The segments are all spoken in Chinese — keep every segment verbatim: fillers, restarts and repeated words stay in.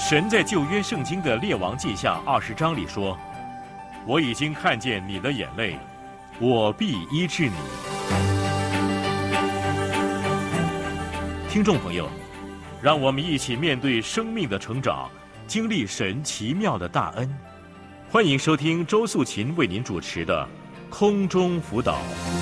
神在旧约圣经的列王记下二十章里说：“我已经看见你的眼泪，我必医治你。”听众朋友，让我们一起面对生命的成长，经历神奇妙的大恩。欢迎收听周素琴为您主持的空中辅导。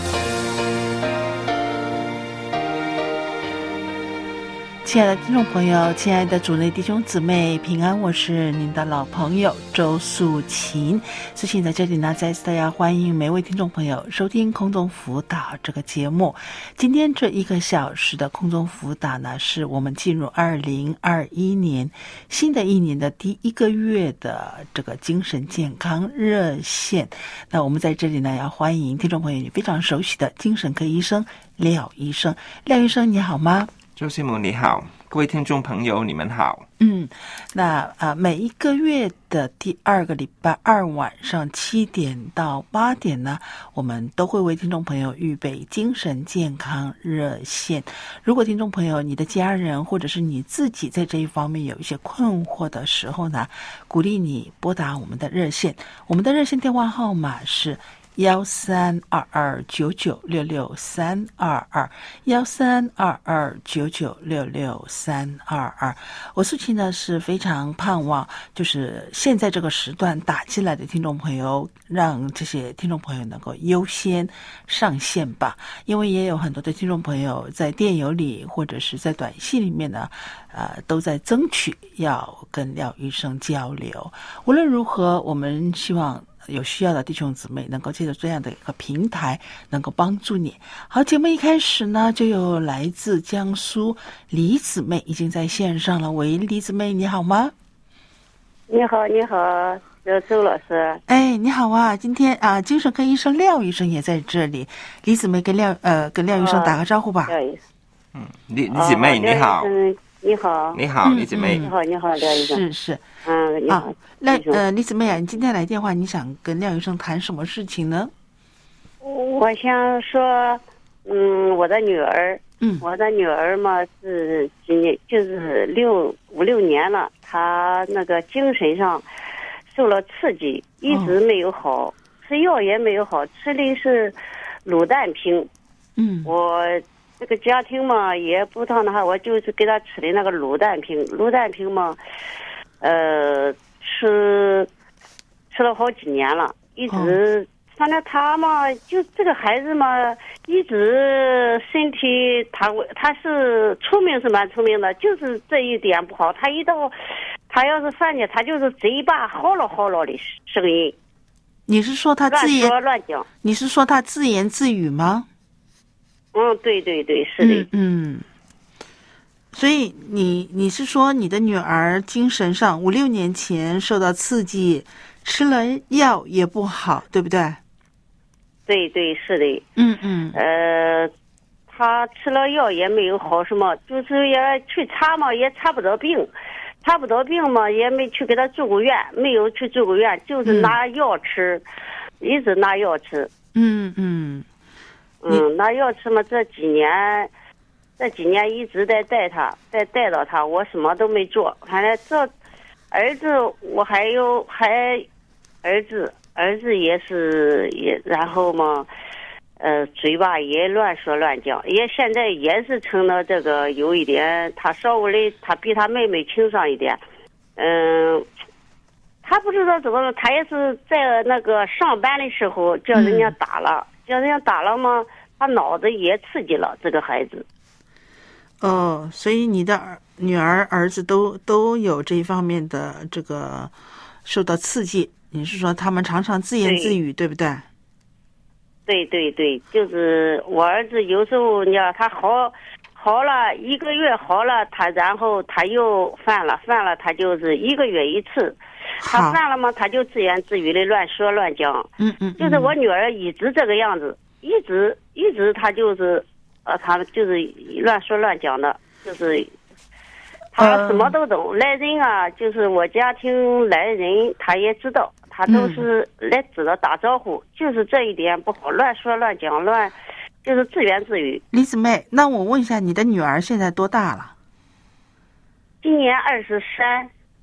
亲爱的听众朋友，亲爱的主内弟兄姊妹平安，我是您的老朋友周素琴。素琴在这里呢，再次大家欢迎每位听众朋友收听空中辅导这个节目。今天这一个小时的空中辅导呢，是我们进入二零二一年新的一年的第一个月的这个精神健康热线。那我们在这里呢，要欢迎听众朋友你非常熟悉的精神科医生廖医生。廖医生你好吗？ 周师母你好，各位听众朋友你们好。 嗯，那呃，每一个月的第二个礼拜二晚上七点到八点呢，我们都会为听众朋友预备精神健康热线。如果听众朋友你的家人或者是你自己在这一方面有一些困惑的时候呢，鼓励你拨打我们的热线。我们的热线电话号码是幺三二二九九六六三二二幺三二二九九六六三二二。我素琴呢是非常盼望，就是现在这个时段打进来的听众朋友，让这些听众朋友能够优先上线吧，因为也有很多的听众朋友在电邮里或者是在短信里面呢，呃，都在争取要跟廖医生交流。无论如何，我们希望有需要的弟兄姊妹能够借着这样的一个平台能够帮助你。好，节目一开始呢，就有来自江苏李姊妹已经在线上了。喂，李姊妹你好吗？ 你好你好，周周老师。 哎，你好啊，今天啊，精神科医生廖医生也在这里。李姊妹跟廖呃跟廖医生打个招呼吧。 廖医生， 嗯，李李姊妹、哦、你好。 你好， 你好，李姊妹。 你好，你好，廖医生。 是是， 嗯，你好。 那呃，李姊妹啊，你今天来电话，你想跟廖医生谈什么事情呢？ 我想说，嗯，我的女儿， 嗯， 我的女儿嘛是今年就是六五六年了，她那个精神上受了刺激，一直没有好，哦、吃药也没有好，吃的是卤蛋平。 嗯， 我。这个家庭嘛也不当的话，我就是给他吃的那个卤蛋平，卤蛋平嘛，呃，吃吃了好几年了，一直，反正他嘛，就这个孩子嘛，一直身体他他是聪明是蛮聪明的，就是这一点不好，他一到他要是饭去，他就是嘴巴嚎了嚎了的声音。 你是说他自言乱说乱讲？ 你是说他自言自语吗？ 嗯，对对对，是的。 嗯，嗯所以你你是说你的女儿精神上五六年前受到刺激，吃了药也不好，对不对？ 对对，是的。 嗯嗯。 呃，她吃了药也没有好什么，就是也去查嘛，也查不到病，查不到病嘛，也没去给她住过院，没有去住过院，就是拿药吃，嗯、一直拿药吃。 嗯嗯。 嗯，拿药吃嘛，这几年，这几年一直在带他，在带到他，我什么都没做。反正这儿子，我还有还儿子，儿子也是也，然后嘛，呃，嘴巴也乱说乱讲，也现在也是成了这个有一点，他稍微的，他比他妹妹轻上一点，嗯、呃，他不知道怎么了，他也是在那个上班的时候叫人家打了。嗯叫人家打了吗？他脑子也刺激了，这个孩子。 哦，所以你的儿女儿、儿子都都有这一方面的这个受到刺激。你是说他们常常自言自语， 对, 对不对？ 对对对，就是我儿子有时候你要他好好了一个月好了，他然后他又犯了，犯了他就是一个月一次。他犯了嘛，他就自言自语的乱说乱讲。 嗯嗯， 就是我女儿一直这个样子，一直一直她就是，呃，她就是乱说乱讲的，就是她什么都懂。来人啊，就是我家庭来人，她也知道，她都是来知道打招呼，就是这一点不好，乱说乱讲，乱就是自言自语。 李姊妹，那我问一下，你的女儿现在多大了？ 今年二十三。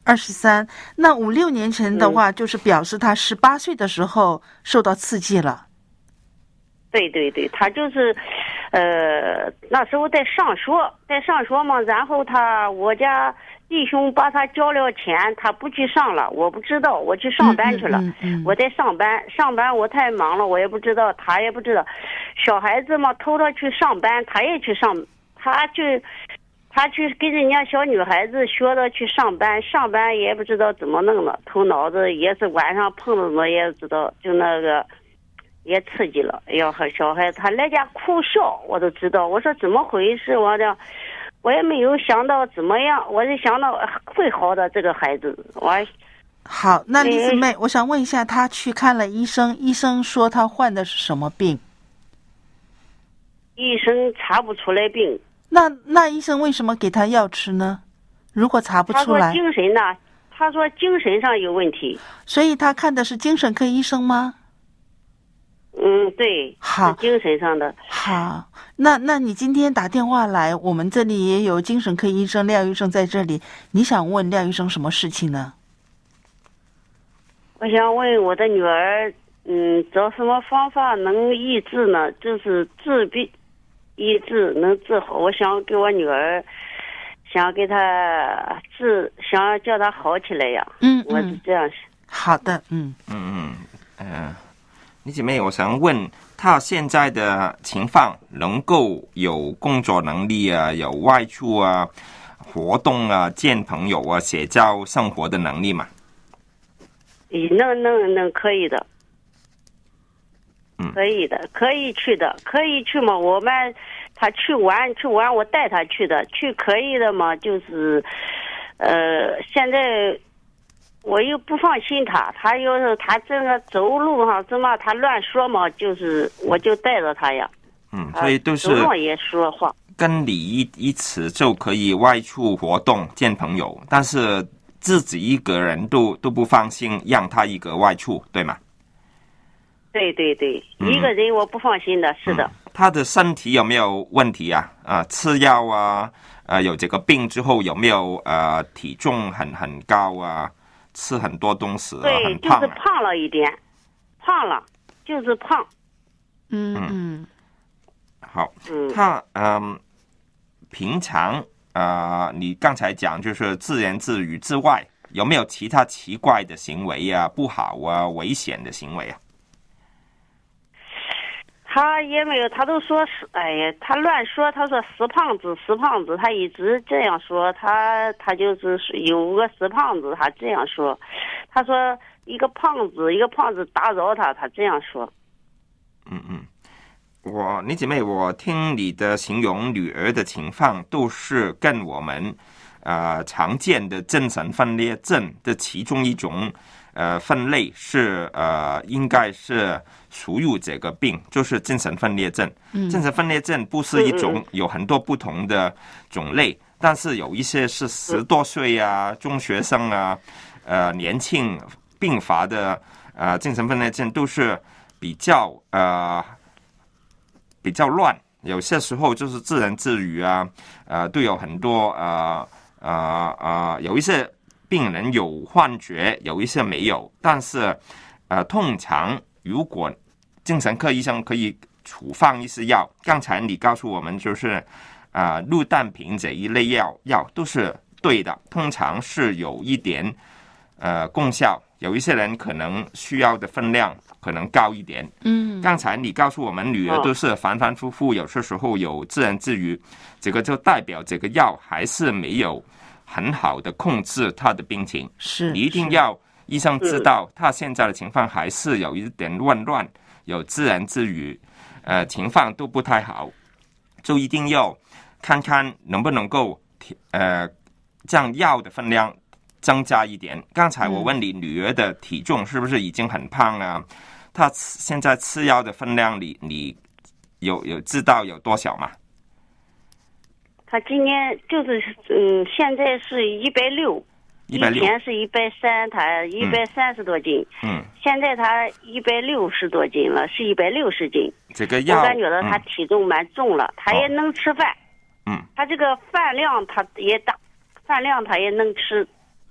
二十三。那五六年前的话，嗯、就是表示他十八岁的时候受到刺激了。 对对对，他就是，呃，那时候在上学，在上学嘛，然后他我家弟兄把他交了钱，他不去上了，我不知道，我去上班去了， 嗯嗯嗯、 我在上班，上班我太忙了，我也不知道，他也不知道，小孩子嘛，偷他去上班，他也去上，他去，他去跟人家小女孩子学着去上班，上班也不知道怎么弄了，头脑子也是晚上碰着么也知道，就那个。也刺激了，哎呀，和小孩他来家哭笑，我都知道。我说怎么回事？我的，我也没有想到怎么样，我就想到会好的这个孩子。我好，那李姊妹，我想问一下，他去看了医生，医生说他患的是什么病？ 医生查不出来病。 那那医生为什么给他药吃呢？如果查不出来， 他说精神呢？他说精神上有问题。 所以他看的是精神科医生吗？ 嗯，对， 好， 精神上的。 好，那那你今天打电话来，我们这里也有精神科医生廖医生在这里，你想问廖医生什么事情呢？ 我想问我的女儿，嗯，找什么方法能医治呢？就是治病、医治能治好。我想给我女儿，想给她治，想叫她好起来呀。 嗯， 我是这样想。 好的，嗯嗯嗯嗯。呃李姐妹，我想问他现在的情况，能够有工作能力啊，有外出啊、活动啊、见朋友啊、社交生活的能力吗？ 能能能，可以的， 嗯， 可以的，可以去的，可以去嘛。我们他去玩，去玩，我带他去的，去可以的嘛。就是，呃，现在。我又不放心他，他要是他这个走路上怎么他乱说嘛，就是我就带着他呀。 嗯，所以都是走路也说话， 跟你一一起就可以外出活动见朋友，但是自己一个人都都不放心，让他一个外出，对吗？ 对对对，嗯、一个人我不放心的，是的。 嗯、他的身体有没有问题啊？啊，吃药啊，呃，有这个病之后有没有呃体重很很高啊？吃很多东西、啊， 对， 很胖、啊， 就是胖了一点，胖了，就是胖。 嗯嗯， 好， 嗯， 他嗯，平常啊、呃，你刚才讲就是自言自语之外，有没有其他奇怪的行为啊、不好啊、危险的行为啊？ 他也没有，他都说是，哎呀，他乱说，他说死胖子，死胖子，他一直这样说，他他就是有个死胖子，他这样说，他说一个胖子，一个胖子打扰他，他这样说。 嗯嗯，我你姐妹，我听你的形容女儿的情况，都是跟我们呃常见的精神分裂症的其中一种。呃，分类是呃，应该是属于这个病，就是精神分裂症。 嗯、 精神分裂症不是一种，有很多不同的种类，嗯、但是有一些是十多岁啊、中学生啊、呃年轻并发的呃精神分裂症，都是比较呃比较乱，有些时候就是自言自语啊，呃，都有很多呃呃呃，有一些。病人有幻觉，有一些没有，但是，呃，通常如果精神科医生可以处方一些药，刚才你告诉我们就是，啊、呃，氯氮平这一类药药都是对的，通常是有一点呃功效，有一些人可能需要的分量可能高一点。 嗯， 刚才你告诉我们女儿都是反反复复，有些时候有自言自语，这个就代表这个药还是没有。很好的控制他的病情， 是你一定要医生知道他现在的情况还是有一点混乱，有自言自语，呃，情况都不太好，就一定要看看能不能够呃将药的分量增加一点。刚才我问你女儿的体重是不是已经很胖啊？她现在吃药的分量你你有有知道有多少吗？ 他今年就是嗯，现在是一百六，以前是一百三，他一百三十多斤， 嗯， 现在他一百六十多斤了，是一百六十斤。 这个药， 我感觉到他体重蛮重了，嗯、他也能吃饭， 嗯， 他这个饭量他也大，饭量他也能吃， 嗯，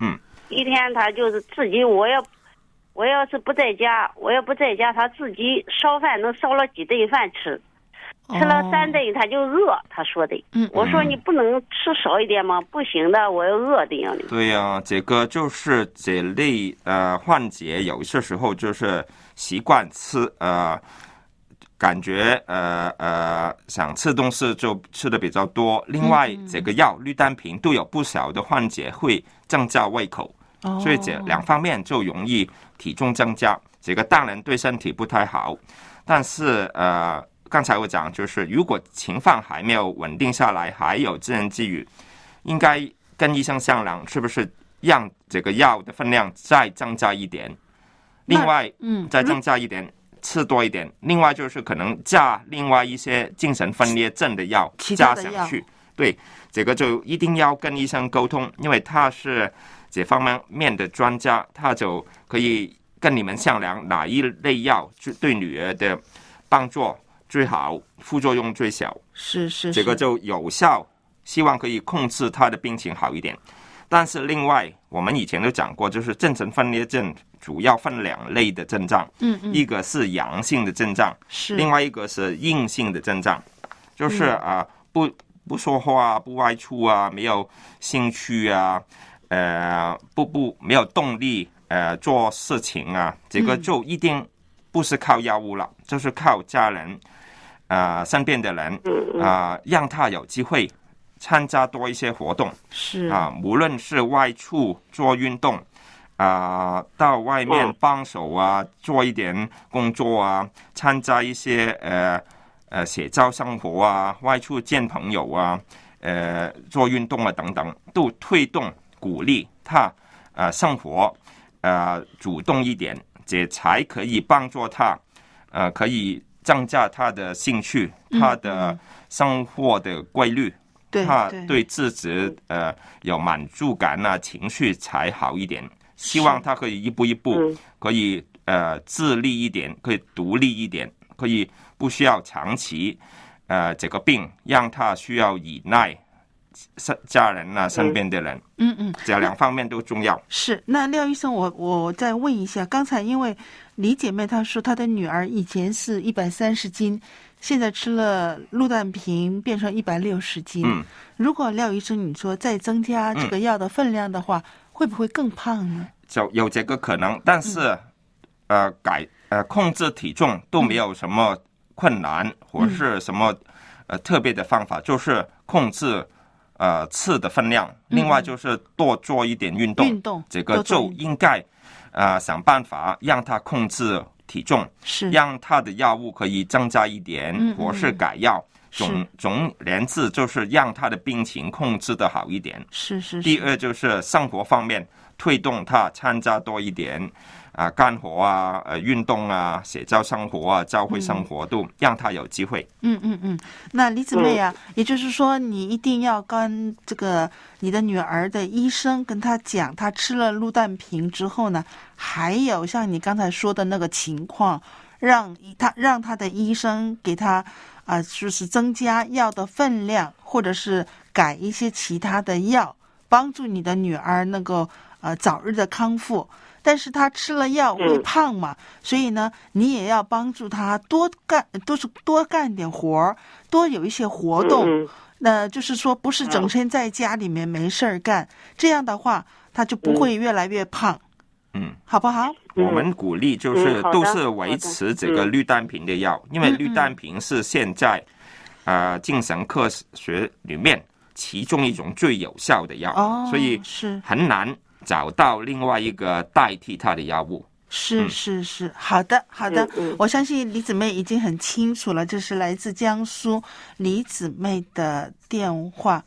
一天他就是自己，我要我要是不在家，我要不在家，他自己烧饭能烧了几顿饭吃，吃了三顿他就饿，他说的。 嗯， 我说你不能吃少一点吗？不行的，我要饿的样的。 对呀、啊，这个就是这类呃患者，有些时候就是习惯吃呃。感觉呃呃想吃东西就吃的比较多。另外，嗯、这个药氯氮平都有不少的患者会增加胃口，哦、所以这两方面就容易体重增加。这个当然对身体不太好，但是呃刚才我讲就是如果情况还没有稳定下来，还有自言自语，应该跟医生商量是不是让这个药的分量再增加一点。另外，嗯，再增加一点。吃多一点，另外就是可能加另外一些精神分裂症的药加上去。对，这个就一定要跟医生沟通，因为他是这方面的专家，他就可以跟你们商量哪一类药对女儿的帮助最好，副作用最小。 是是是， 这个就有效，希望可以控制他的病情好一点。但是另外，我们以前都讲过，就是精神分裂症主要分两类的症状，嗯嗯，一个是阳性的症状，是另外一个是阴性的症状，就是啊、呃、不不说话、不外出啊，没有兴趣啊，呃不不没有动力呃做事情啊，这个就一定不是靠药物了，嗯、就是靠家人啊、呃、身边的人啊、呃，让他有机会参加多一些活动，是啊，无论是外出做运动啊、呃，到外面帮手啊，做一点工作啊，参加一些呃呃社交生活啊，外出见朋友啊，呃做运动啊等等，都推动鼓励他呃生活呃主动一点，这才可以帮助他呃可以增加他的兴趣，他的生活的规律。嗯嗯他对自己呃有满足感啊，情绪才好一点。希望他可以一步一步，可以呃自立一点，可以独立一点，可以不需要长期呃这个病，让他需要依赖家人啊身边的人。嗯嗯，这两方面都重要。 是，那廖医生，我我再问一下，刚才因为李姐妹她说她的女儿以前是一百三十斤。现在吃了氯氮平变成一百六十斤，嗯，如果廖医生你说再增加这个药的分量的话，嗯、会不会更胖呢？ 就有这个可能，但是、嗯、呃改呃控制体重都没有什么困难，嗯、或是什么呃特别的方法，就是控制呃吃的分量，嗯、另外就是多做一点运动，运动这个就应该呃想办法让它控制体重，是让他的药物可以增加一点，嗯嗯或是改药。总总而言之，就是让他的病情控制的好一点。是 是, 是。第二就是生活方面，推动他参加多一点啊，干活啊，呃，运动啊，社交生活啊，教会生活、嗯、都让他有机会。 嗯嗯嗯。那李姊妹啊，嗯、也就是说，你一定要跟这个你的女儿的医生跟他讲，他吃了氯氮平之后呢，还有像你刚才说的那个情况，让他让他的医生给他啊、呃，就是增加药的分量，或者是改一些其他的药，帮助你的女儿能够呃早日的康复。但是他吃了药会胖嘛，嗯、所以呢，你也要帮助他多干，都是多干点活，多有一些活动。嗯、那就是说，不是整天在家里面没事儿干，这样的话，他就不会越来越胖。嗯，好不好？ 我们鼓励就是都是维持这个氯氮平的药，嗯、因为氯氮平是现在呃精神科学里面其中一种最有效的药，哦、所以是很难找到另外一个代替它的药物。 是是是，好的好的，嗯嗯、我相信李姊妹已经很清楚了，这是来自江苏李姊妹的电话。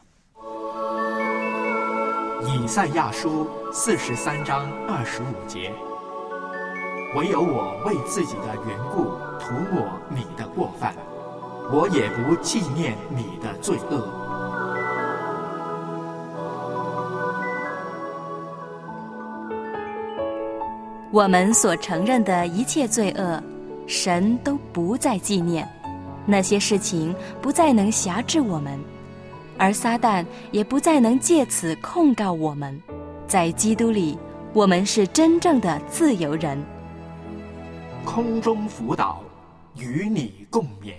以赛亚书四十三章二十五节，唯有我为自己的缘故涂抹你的过犯，我也不纪念你的罪恶。 我们所承认的一切罪恶，神都不再纪念，那些事情不再能辖制我们，而撒旦也不再能借此控告我们。在基督里， 我们是真正的自由人。 空中辅导，与你共勉。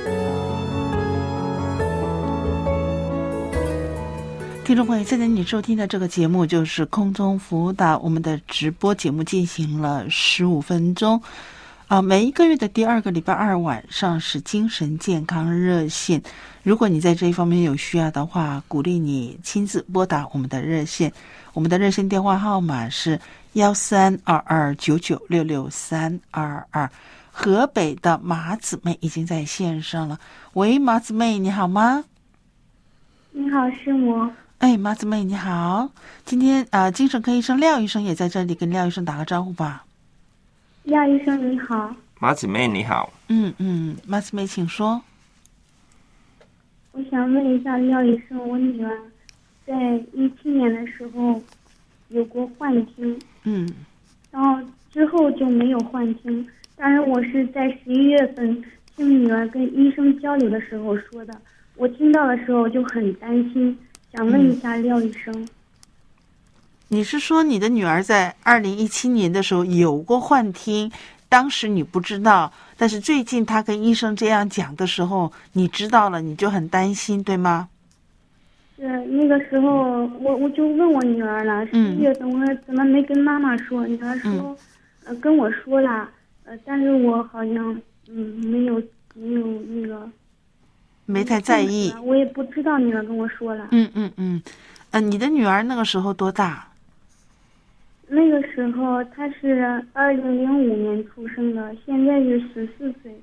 听众朋友，现在你收听的这个节目就是空中辅导，我们的直播节目进行了十五分钟。啊，每一个月的第二个礼拜二晚上是精神健康热线。如果你在这一方面有需要的话，鼓励你亲自拨打我们的热线。我们的热线电话号码是幺三二二九九六六三二二。河北的马姊妹已经在线上了。喂，马姊妹，你好吗？ 你好，是我。 哎，马姊妹你好。今天啊、呃，精神科医生廖医生也在这里，跟廖医生打个招呼吧。 廖医生你好。 马姊妹你好。 嗯嗯，马姊妹请说。 我想问一下廖医生，我女儿在一七年的时候有过幻听， 嗯， 然后之后就没有幻听，但是我是在十一月份听女儿跟医生交流的时候说的，我听到的时候就很担心，想问一下廖医生。嗯， 你是说你的女儿在二零一七年的时候有过幻听，当时你不知道，但是最近她跟医生这样讲的时候你知道了，你就很担心，对吗？ 是那个时候我我就问我女儿了，十一月份我说怎么没跟妈妈说，女儿说、嗯、呃跟我说了，呃但是我好像嗯没有没有那个没太在意， 我也不知道女儿跟我说了。 嗯嗯嗯，呃你的女儿那个时候多大？ 那个时候她是二零零五年出生的，现在是十四岁。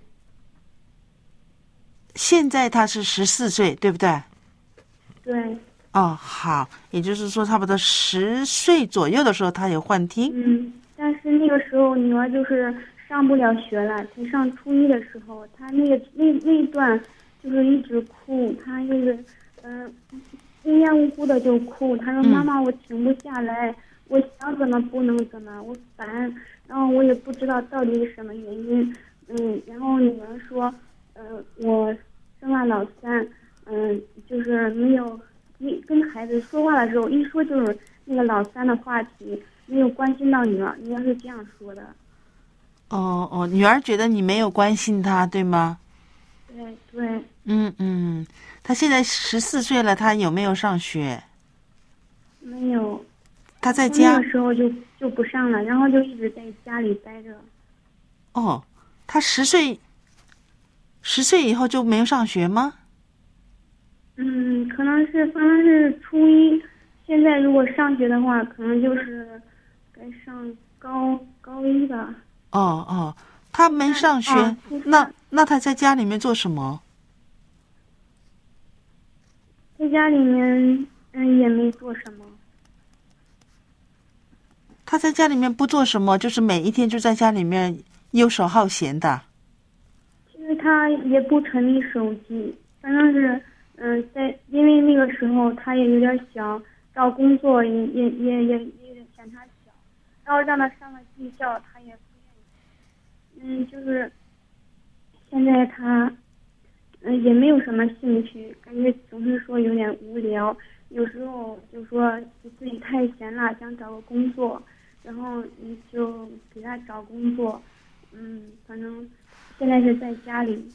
现在她是十四岁，对不对？ 对。 哦，好，也就是说差不多十岁左右的时候她有幻听。 嗯，但是那个时候女儿就是上不了学了，才上初一的时候，她那个那那一段就是一直哭，她就是嗯、呃、无缘无故的就哭，她说、嗯、妈妈我停不下来，我想怎么不能怎么，我烦，然后我也不知道到底是什么原因。嗯，然后女儿说呃我生了老三，嗯，就是没有一跟孩子说话的时候一说就是那个老三的话题，没有关心到女儿，女儿是这样说的。 哦哦，女儿觉得你没有关心她，对吗？ 对对。 嗯嗯，她现在十四岁了，她有没有上学？ 没有。 她在家那个时候就就不上了，然后就一直在家里待着。 哦，她十岁，十岁以后就没有上学吗？ 嗯，可能是反正是初一，现在如果上学的话，可能就是该上高高一吧。 哦哦，她没上学，啊、那那她在家里面做什么？ 在家里面，嗯，也没做什么。 她在家里面不做什么，就是每一天就在家里面游手好闲的。 其实她也不沉迷手机，反正是。嗯，在因为那个时候他也有点小，找工作也也也也也嫌他小，然后让他上了技校，他也不愿意。嗯，就是现在他嗯也没有什么兴趣，感觉总是说有点无聊，有时候就说自己太闲了，想找个工作，然后你就给他找工作。嗯，反正现在是在家里。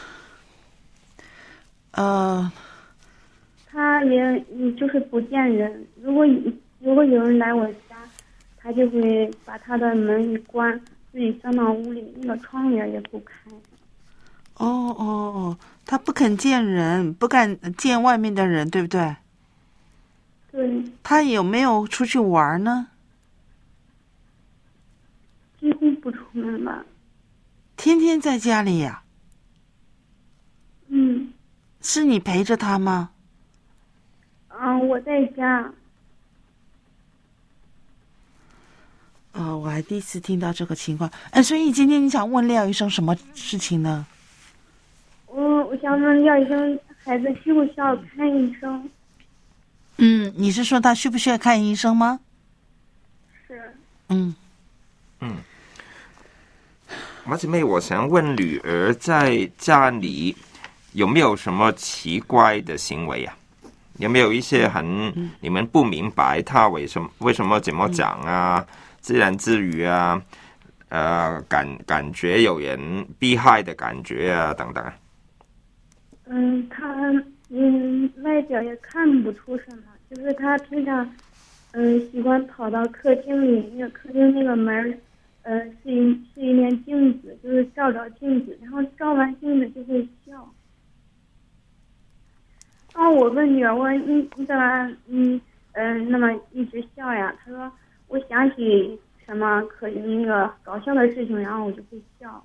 呃， 他也就是不见人，如果如果有人来我家，他就会把他的门一关，自己钻到屋里，那个窗帘也不开。 哦哦哦，他不肯见人，不敢见外面的人，对不对？ 对。 他有没有出去玩呢？ 几乎不出门吧。 天天在家里呀？ 嗯。 是你陪着他吗？ 嗯，我在家。 哦，我还第一次听到这个情况。哎，所以今天你想问廖医生什么事情呢？ 我我想问廖医生，孩子需不需要看医生？ 嗯，你是说他需不需要看医生吗？ 是。 嗯嗯，马姊妹，我想问女儿在家里有没有什么奇怪的行为啊？ 有没有一些很、嗯、你们不明白他为什么为什么怎么讲啊、嗯、自言自语啊，呃感感觉有人逼害的感觉啊等等？ 嗯，他嗯外表也看不出什么，就是他平常嗯喜欢跑到客厅里，那个客厅那个门呃是一是一面镜子，就是照照镜子，然后照完镜子就会笑。啊，我问女儿，我说你你怎么嗯嗯、呃、那么一直笑呀？她说我想起什么可那个搞笑的事情，然后我就会笑。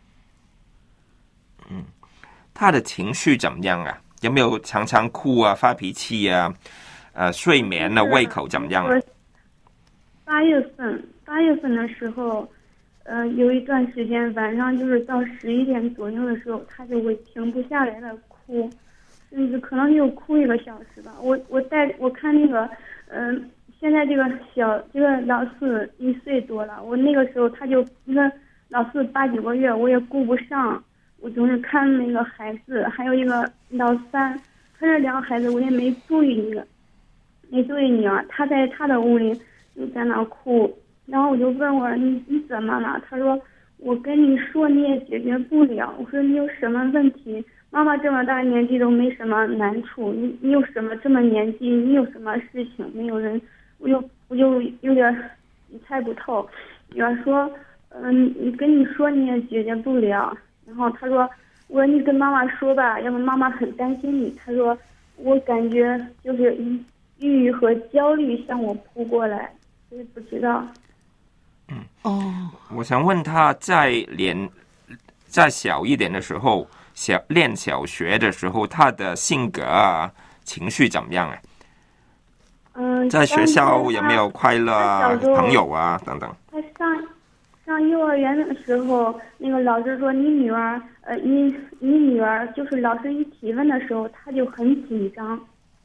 嗯，他的情绪怎么样啊？有没有常常哭啊、发脾气啊？呃，睡眠的胃口怎么样啊？ 八月份八月份的时候，呃，有一段时间晚上就是到十一点左右的时候，他就会停不下来的哭，甚至可能就哭一个小时吧。我我带我看那个，嗯、呃，现在这个小这个老四一岁多了，我那个时候他就那个老四八九个月，我也顾不上，我总是看那个孩子，还有一个老三，他这两个孩子我也没注意那个。没注意你啊，他在他的屋里就在那哭，然后我就问我你你怎么了？他说我跟你说你也解决不了。我说你有什么问题？妈妈这么大年纪都没什么难处，你你有什么这么年纪？你有什么事情？没有人，我就我就有点猜不透。女儿说，嗯，你跟你说你也解决不了。然后他说，我说你跟妈妈说吧，要不妈妈很担心你。他说我感觉就是一。抑郁和焦虑向我扑过来，所以不知道。 嗯哦，我想问他在连在小一点的时候，小练小学的时候，他的性格啊、情绪怎么样啊？ 嗯、呃， 在学校有没有快乐啊、朋友啊等等？ 他上上幼儿园的时候，那个老师说你女儿，呃，你你女儿就是老师一提问的时候，他就很紧张。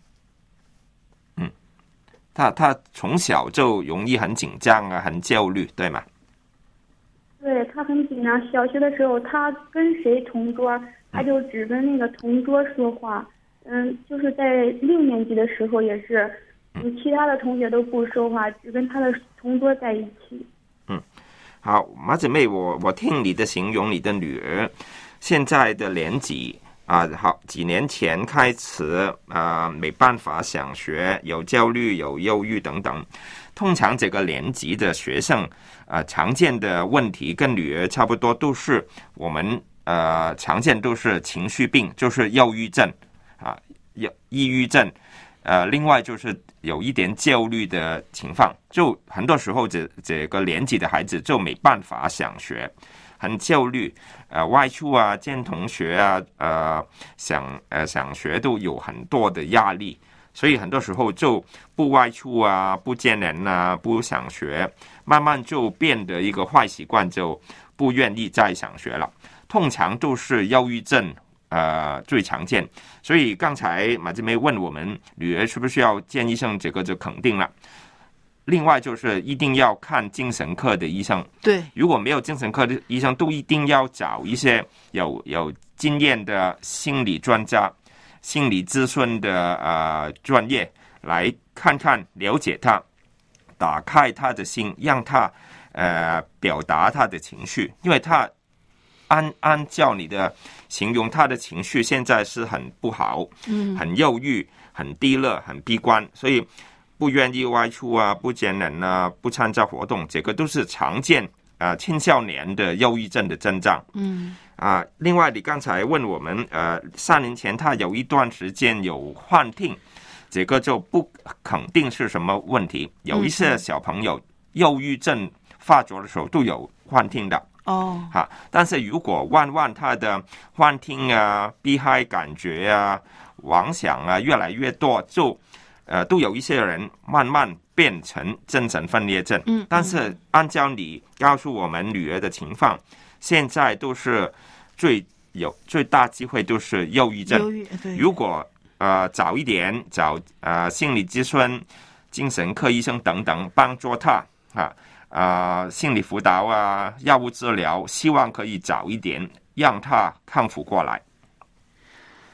他他从小就容易很紧张啊，很焦虑，对吗？ 对，他很紧张。小学的时候，他跟谁同桌，他就只跟那个同桌说话。嗯，就是在六年级的时候也是，嗯，其他的同学都不说话，只跟他的同桌在一起。 嗯，好，马姐妹，我我听你的形容，你的女儿现在的年纪。啊，好，几年前开始啊、呃，没办法想学，有焦虑、有忧郁等等。通常这个年级的学生啊、呃，常见的问题跟女儿差不多，都是我们呃常见都是情绪病，就是忧郁症啊，抑抑郁症。呃，另外就是有一点焦虑的情况，就很多时候这这个年纪的孩子就没办法想学。很焦虑，呃，外出啊，见同学啊，呃，想呃想学都有很多的压力，所以很多时候就不外出啊，不见人啊，不想学，慢慢就变得一个坏习惯，就不愿意再想学了。通常都是忧郁症，呃，最常见。所以刚才马志梅问我们女儿需不需要见医生，这个就肯定了。另外就是一定要看精神科的医生， 对， 如果没有精神科的医生，都一定要找一些有有经验的心理专家、心理咨询的呃专业来看看、了解他，打开他的心，让他呃表达他的情绪，因为他按按照你的形容，他的情绪现在是很不好，嗯，很忧郁、很低落、很悲观，所以。不愿意外出啊，不见人啊，不参加活动，这个都是常见啊、呃、青少年的忧郁症的症状。嗯啊、呃，另外你刚才问我们，呃，三年前他有一段时间有幻听，这个就不肯定是什么问题。有一些小朋友忧郁症发作的时候都有幻听的。哦，哈，但是如果万万他的幻听啊、避害感觉啊、妄想啊越来越多，就呃，都有一些人慢慢变成精神分裂症。嗯，但是按照你告诉我们女儿的情况，现在都是最有最大机会都是忧郁症。忧郁，对。如果呃早一点找呃心理咨询、精神科医生等等帮助他啊啊、呃、心理辅导啊、药物治疗，希望可以早一点让他康复过来。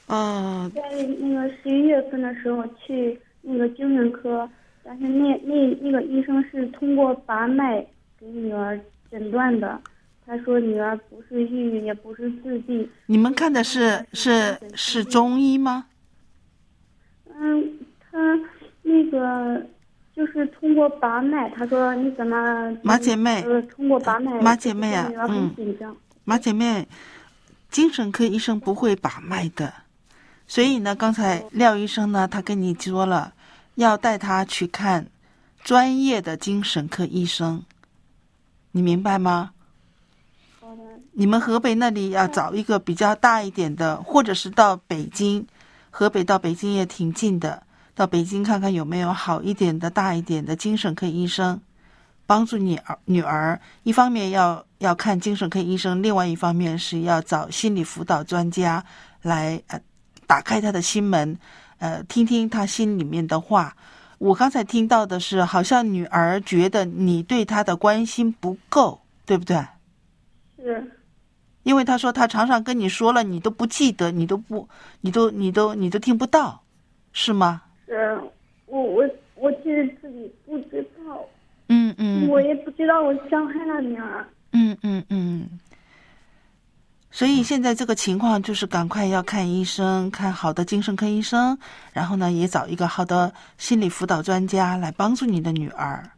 呃， 在那个十一月份的时候去那个精神科，但是那那那个医生是通过把脉给女儿诊断的。他说女儿不是抑郁，也不是自闭。 你们看的是是是中医吗？ 嗯，他那个就是通过把脉，他说你怎么马姐妹呃，通过把脉， 马姐妹啊， 女儿很紧张。 马姐妹，精神科医生不会把脉的，所以呢，刚才廖医生呢，他跟你说了，要带他去看专业的精神科医生，你明白吗？你们河北那里要找一个比较大一点的，或者是到北京，河北到北京也挺近的，到北京看看有没有好一点的、大一点的精神科医生，帮助你儿女儿。一方面要要看精神科医生，另外一方面是要找心理辅导专家来呃打开他的心门，呃，听听他心里面的话。我刚才听到的是，好像女儿觉得你对她的关心不够，对不对？ 是。 因为他说他常常跟你说了，你都不记得，你都不，你都你都你都听不到，是吗？ 是，我我我其实自己不知道， 嗯嗯， 我也不知道我伤害了女儿。 嗯嗯嗯。所以现在这个情况就是赶快要看医生，看好的精神科医生，然后呢也找一个好的心理辅导专家来帮助你的女儿。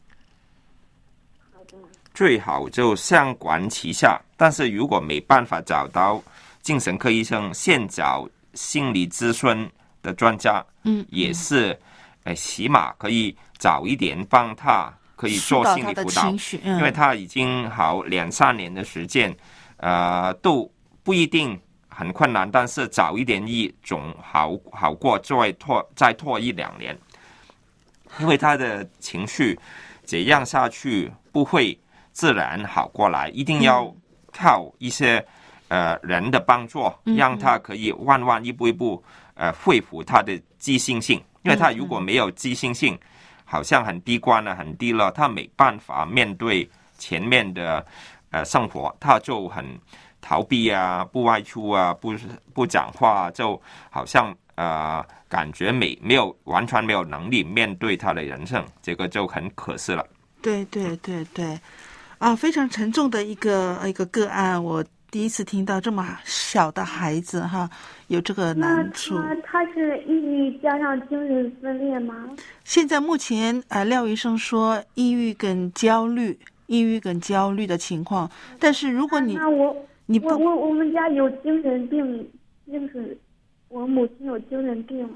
最好就双管齐下，但是如果没办法找到精神科医生，先找心理咨询的专家， 嗯， 也是，呃，起码可以早一点帮他可以做心理辅导， 嗯、 因为他已经好两三年的时间，呃，都不一定很困难，但是早一点一总好好过再拖再拖一两年，因为他的情绪这样下去不会自然好过来，一定要靠一些、嗯、呃人的帮助，让他可以慢慢一步一步呃恢复他的自信性。因为他如果没有自信性，嗯、好像很悲观啊，很低落，他没办法面对前面的呃生活，他就很逃避啊，不外出啊，不不讲话，就好像呃感觉没没有完全没有能力面对他的人生，这个就很可惜了。 对对对对。啊，非常沉重的一个一个个案，我第一次听到这么小的孩子哈有这个难处。 那他他是抑郁加上精神分裂吗？ 现在目前呃，廖医生说抑郁跟焦虑，抑郁跟焦虑的情况。但是如果你那我你不我我我们家有精神病，精神，我母亲有精神病。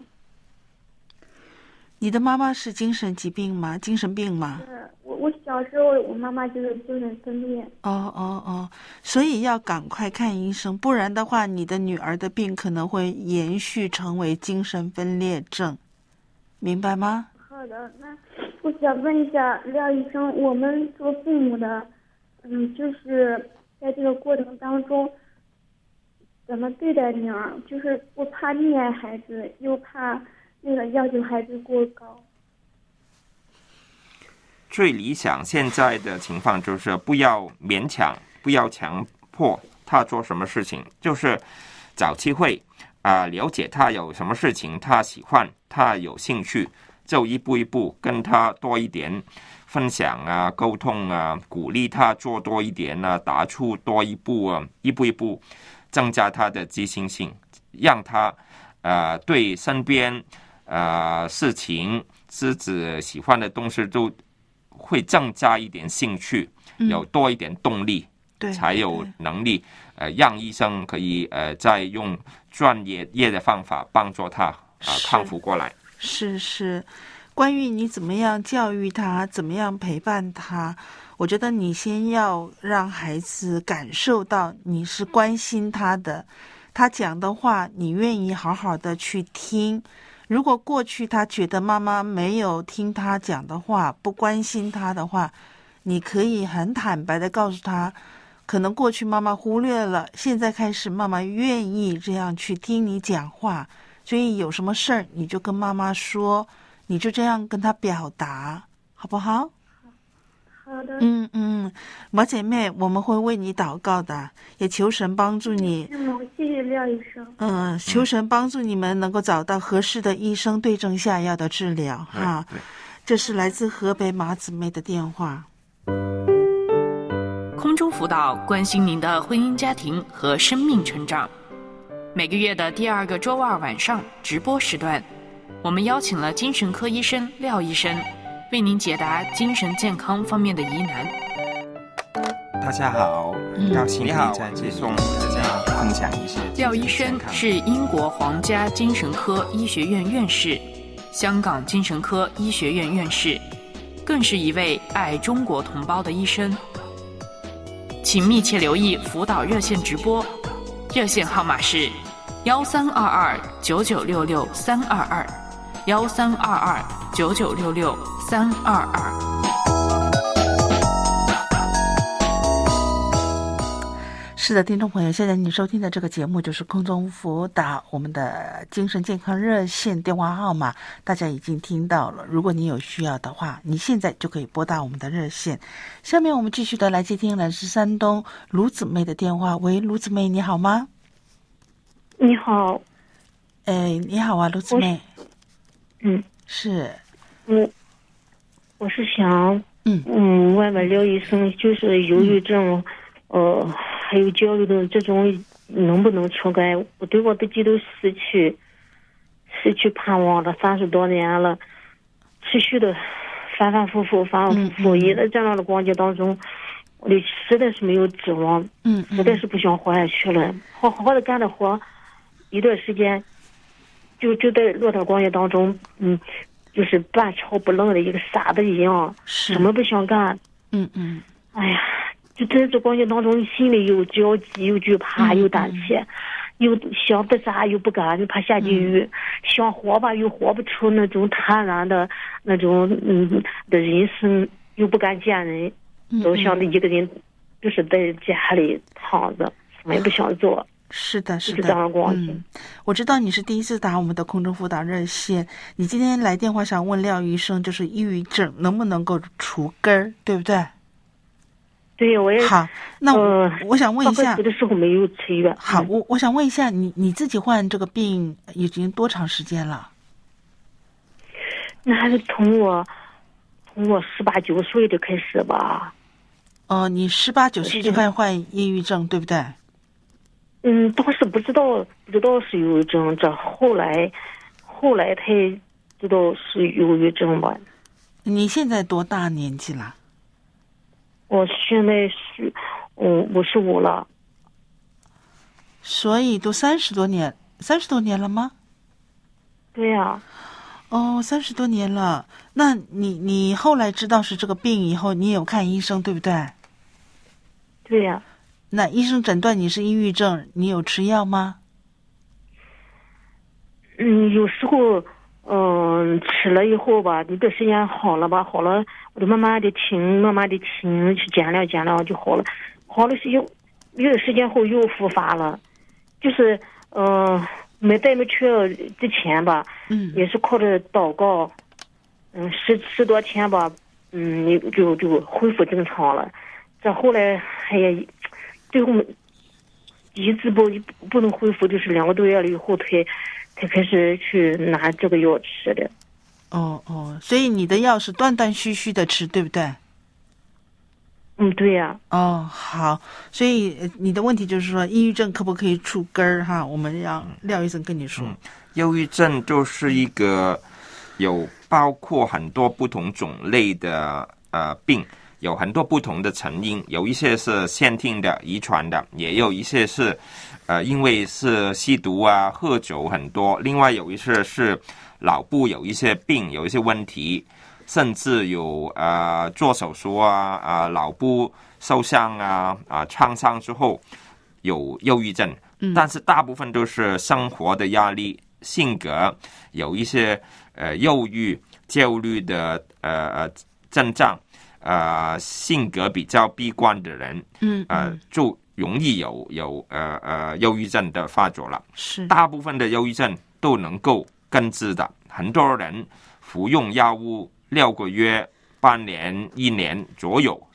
你的妈妈是精神疾病吗？精神病吗？ 是，我我小时候我妈妈就是精神分裂。 哦哦哦，所以要赶快看医生，不然的话，你的女儿的病可能会延续成为精神分裂症，明白吗？ 好的，那我想问一下廖医生，我们做父母的，嗯，就是在这个过程当中，怎么对待女儿？就是我怕溺爱孩子，又怕那个要求孩子过高。 最理想现在的情况就是不要勉强，不要强迫他做什么事情，就是找机会啊、呃，了解他有什么事情他喜欢，他有兴趣，就一步一步跟他多一点分享啊，沟通啊，鼓励他做多一点啊，打出多一步啊，一步一步增加他的自信心，让他呃对身边呃事情自己喜欢的东西都会增加一点兴趣，有多一点动力， 对， 才有能力呃让医生可以呃再用专业业的方法帮助他啊、呃、康复过来。 是是，关于你怎么样教育他，怎么样陪伴他，我觉得你先要让孩子感受到你是关心他的，他讲的话你愿意好好的去听。如果过去他觉得妈妈没有听他讲的话，不关心他的话，你可以很坦白的告诉他，可能过去妈妈忽略了，现在开始妈妈愿意这样去听你讲话，所以有什么事儿你就跟妈妈说，你就这样跟他表达，好不好？ 好好的。 嗯嗯，毛姐妹，我们会为你祷告的，也求神帮助你。 是吗？谢谢廖医生。 嗯，求神帮助你们能够找到合适的医生，对症下药的治疗哈。这是来自河北马姊妹的电话。 空中辅导关心您的婚姻家庭和生命成长。每个月的第二个周二晚上直播时段，我们邀请了精神科医生廖医生，为您解答精神健康方面的疑难。 大家好，高兴可以在这里跟大家分享一些。 廖医生是英国皇家精神科医学院院士，香港精神科医学院院士，更是一位爱中国同胞的医生。请密切留意辅导热线直播，热线号码是幺三二二九九六六三二二，幺三二二九九六六三二二。 是的，听众朋友，现在你收听的这个节目就是空中辅导，我们的精神健康热线电话号码大家已经听到了。如果你有需要的话，你现在就可以拨打我们的热线。下面我们继续的来接听来自山东卢姊妹的电话。喂，卢姊妹，你好吗？ 你好。 哎，你好啊，卢姊妹。 嗯， 是。 我我是想， 嗯嗯，问问廖医生，就是忧郁症，嗯、呃。还有焦虑的这种能不能除改？我对我自己都失去失去盼望了，三十多年了，持续的反反复复反反复复，也在这样的光景当中，我的实在是没有指望， 嗯， 实在是不想活下去了。好好的干的活，一段时间就就在落到光景当中，嗯，就是半吵不愣的一个傻子一样，什么不想干， 嗯嗯， 哎呀。就在这光景当中，心里又焦急又惧怕又胆怯，嗯、又想自杀又不敢，又怕下地狱；嗯、想活吧又活不出那种坦然的那种嗯的人生，又不敢见人， 嗯、 都想着一个人就是在家里躺着，什么也不想做。 是的，是的， 就是这样的光景。 嗯，我知道你是第一次打我们的空中辅导热线，你今天来电话想问廖医生，就是抑郁症能不能够除根儿，对不对？ 对，我也好。那我、呃、我想问一下， 的时候没有吃药。 好，我我想问一下，你你自己患这个病已经多长时间了？ 那还是从我从我十八九岁就开始吧。 哦、呃，你十八九岁就开始患抑郁症，对不对？ 嗯，当时不知道不知道是忧郁症，这后来后来才知道是忧郁症吧。 你现在多大年纪了？ 我现在是，嗯，五十五了。 所以都三十多年，三十多年了吗？ 对呀、啊。 哦，三十多年了。那你你后来知道是这个病以后，你有看医生对不对？ 对呀、啊。 那医生诊断你是抑郁症，你有吃药吗？ 嗯，有时候。嗯，吃了以后吧，一段时间好了吧，好了，我就慢慢的停，慢慢的停，去减量减量就好了。好了是又一段时间后又复发了，就是呃没带没去之前吧， 嗯， 也是靠着祷告，嗯，十十多天吧，嗯，就就恢复正常了。这后来哎呀，最后一直不不能恢复，就是两个多月了以后才。才开始去拿这个药吃的。 哦哦，所以你的药是断断续续的吃，对不对？ 嗯，对呀、 啊。哦，好，所以你的问题就是说，抑郁症可不可以除根儿？哈，我们让廖医生跟你说。 嗯，忧郁症就是一个有包括很多不同种类的呃病，有很多不同的成因，有一些是先天的、遗传的，也有一些是。呃，因为是吸毒啊、喝酒很多，另外有一些是脑部有一些病，有一些问题，甚至有呃做手术啊、啊、呃、脑部受伤啊、啊、呃、创伤之后有忧郁症， 嗯， 但是大部分都是生活的压力、性格有一些呃忧郁、焦虑的呃呃症状，呃性格比较闭关的人， 嗯， 呃就。容易有有呃呃忧郁症的发作了， 是大部分的忧郁症都能够根治的。很多人服用药物六个月、半年、一年左右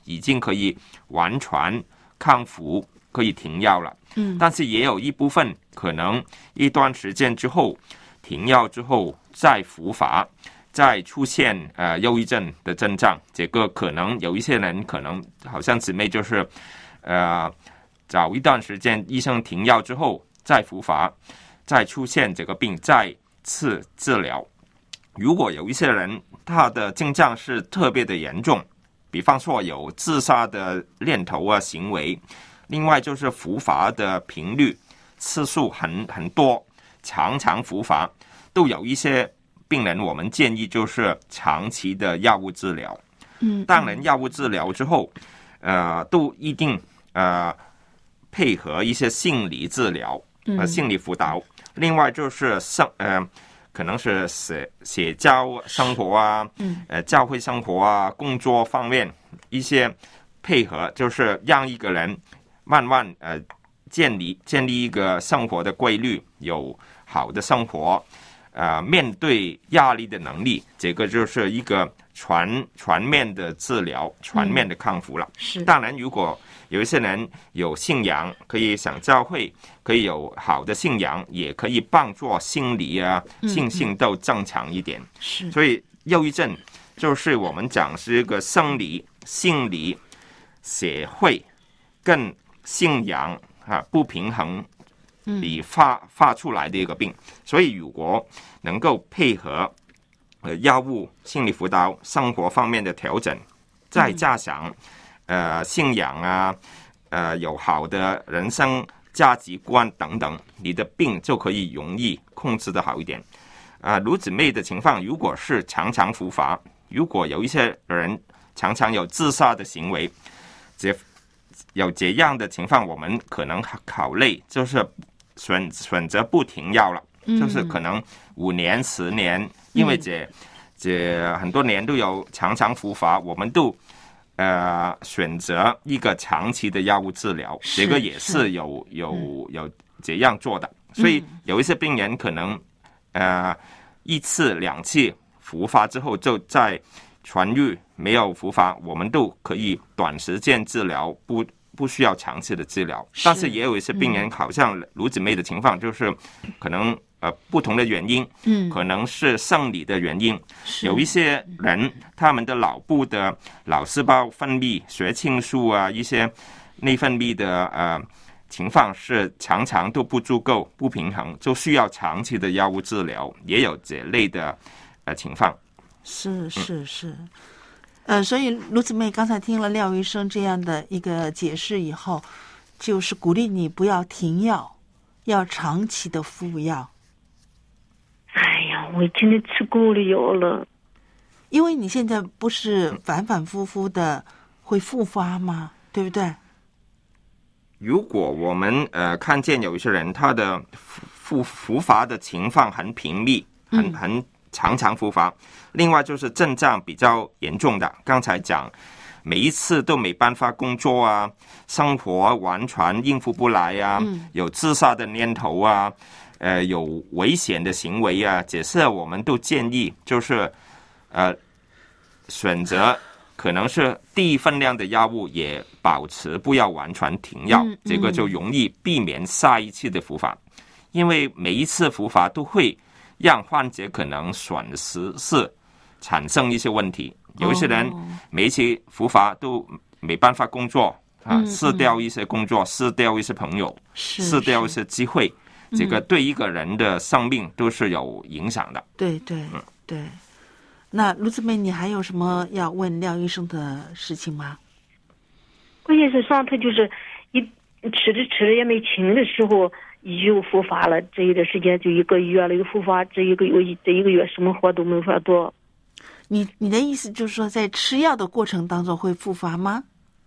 已经可以完全康复，可以停药了。 嗯， 但是也有一部分可能一段时间之后停药之后再复发，再出现呃忧郁症的症状，这个可能有一些人可能好像姊妹就是呃早一段时间医生停药之后再复发，再出现这个病再次治疗。如果有一些人他的症状是特别的严重，比方说有自杀的念头啊行为，另外就是复发的频率次数很很多，常常复发，都有一些病人我们建议就是长期的药物治疗。 嗯， 当然药物治疗之后呃都一定呃配合一些心理治疗呃心理辅导。另外就是生呃可能是社社交生活啊， 嗯， 呃，教会生活啊，工作方面一些配合，就是让一个人慢慢呃建立建立一个生活的规律，有好的生活，呃，面对压力的能力，这个就是一个全全面的治疗，全面的康复了。 嗯、是， 当然，如果有一些人有信仰，可以上教会，可以有好的信仰，也可以帮助心理啊、信心都正常一点。 是， 所以忧郁症就是我们讲是一个生理、心理、社会跟信仰啊不平衡里发发出来的一个病。所以如果能够配合呃药物、心理辅导、生活方面的调整，再加上呃，信仰啊，呃，有好的人生价值观等等，你的病就可以容易控制的好一点。啊、呃，卢姊妹的情况，如果是常常复发，如果有一些人常常有自杀的行为，这有这样的情况，我们可能考虑就是选选择不停药了， 嗯、 就是可能五年、十年，因为这、嗯、这很多年都有常常复发，我们都。呃，选择一个长期的药物治疗，这个也是有是有、嗯、有这样做的。所以有一些病人可能呃一次两次复发之后就再痊愈，没有复发，我们都可以短时间治疗，不不需要长期的治疗。但是也有一些病人，好像卢姊妹的情况，就是可能。呃，不同的原因， 嗯， 可能是生理的原因。有一些人，他们的脑部的脑细胞分泌血清素啊，一些内分泌的呃情况是常常都不足够、不平衡，就需要长期的药物治疗，也有这类的呃情况。 是是是，嗯、呃，所以卢姊妹刚才听了廖医生这样的一个解释以后，就是鼓励你不要停药，要长期的服药。 哎呀，我已经吃够了药了。 因为你现在不是反反复复的会复发吗？对不对？ 如果我们呃看见有一些人他的复复发的情况很频密，很很常常复发，另外就是症状比较严重的，刚才讲每一次都没办法工作啊，生活完全应付不来啊， 嗯、 有自杀的念头啊。呃，有危险的行为啊，这是我们都建议，就是呃，选择可能是低分量的药物，也保持不要完全停药， 嗯嗯、 这个就容易避免下一次的复发，因为每一次复发都会让患者可能损失是产生一些问题，有一些人每一次复发都没办法工作啊，失掉一些工作，失掉一些朋友，失掉一些机会。这个对一个人的生命都是有影响的。 对对对。那卢姊妹，你还有什么要问廖医生的事情吗？ 关键是上他就是一吃着吃着也没轻的时候又复发了，这一段时间就一个月了又复发，这一个月这一个月什么活都没法做。 你你的意思就是说，在吃药的过程当中会复发吗？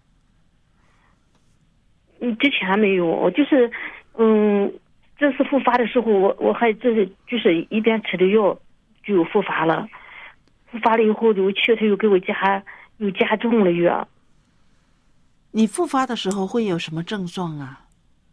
嗯，之前没有，就是嗯。这次复发的时候，我我还这是就是一边吃的药就复发了，复发了以后就去他又给我加又加重了药。 你复发的时候会有什么症状啊？